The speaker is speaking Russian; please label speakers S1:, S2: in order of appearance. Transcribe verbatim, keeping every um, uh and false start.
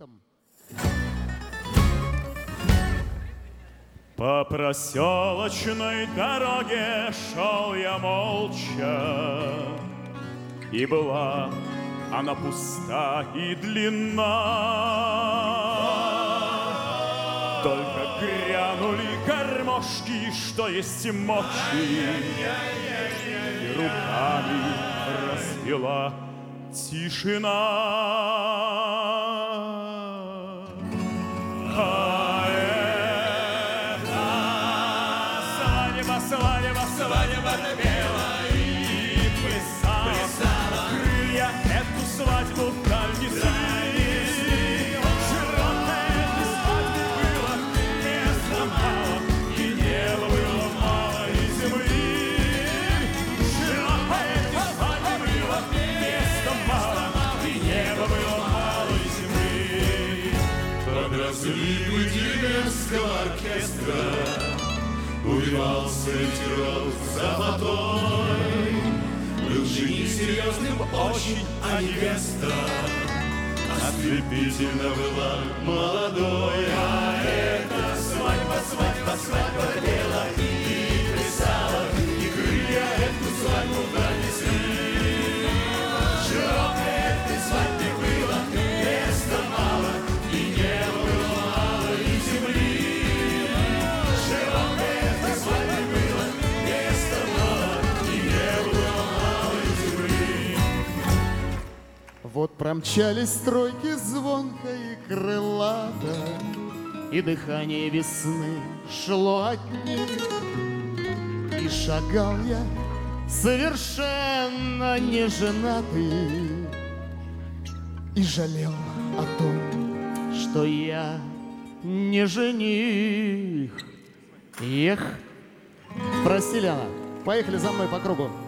S1: дуэтом.
S2: По проселочной дороге шел я молча, и была она пуста и длинна. Только грянули гармошки, что есть мочи, и руками расцвела тишина. А это свадьба, свадьба, свадьба пела и плясала. Крылья эту свадьбу вдаль несли. Широкой этой свадьбе было места мало, и неба было мало, и земли. Широкой этой свадьбе было места мало, и неба было мало, и земли.
S3: Под разливы деревенского оркестра увивался ветерок золотой. Был жених серьезным очень, а невеста ослепительно была молодой. А эта свадьба, свадьба, свадьба пела и плясала, и крылья эту свадьбу пронесли. Широкой этой свадьбе было места мало, и неба было мало, и земли. Широкой этой свадьбе было места мало, и неба было мало, и земли.
S1: Вот промчались стройки звонко и крылато, и дыхание весны шло от них. И шагал я совершенно неженатый, и жалел о том, что я не жених. Эх, прости, Лена, поехали за мной по кругу.